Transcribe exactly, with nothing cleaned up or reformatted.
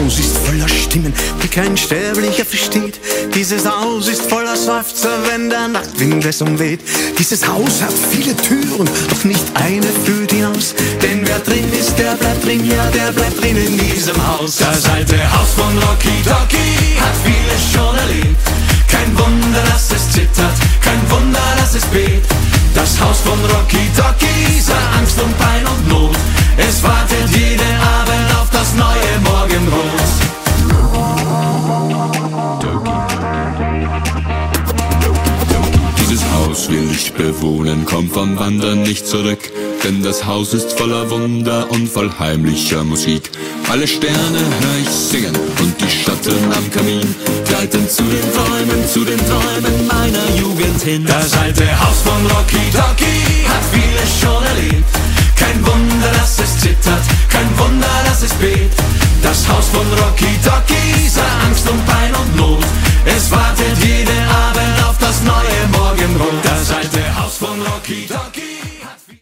Haus ist voller Stimmen, die kein Sterblicher versteht. Dieses Haus ist voller Seufzer, wenn der Nachtwind es umweht. Dieses Haus hat viele Türen, doch nicht eine führt hinaus. Denn wer drin ist, der bleibt drin, ja, der bleibt drin in diesem Haus. Das alte Haus von Rocky Docky hat vieles schon erlebt. Kein Wunder, dass es zittert, kein Wunder, dass es bebt. Das Haus von Rocky Docky sah Angst und Pein und Not. Es wartet jeden Abend auf das neue Morgenrot. Dieses Haus will ich bewohnen, komm vom Wandern nicht zurück. Denn das Haus ist voller Wunder und voll heimlicher Musik. Alle Sterne hör ich singen und die Schatten am Kamin gleiten zu den Träumen, zu den Träumen meiner Jugend hin. Das alte Haus von Rocky Docky hat vieles schon erlebt. Kein Wunder, dass es zittert, kein Wunder, dass es bebt. Das Haus von Rocky Docky sah Angst und Pein und Not. Es wartet jeden Abend auf das neue Morgenrot. Das alte Haus von Rocky Docky.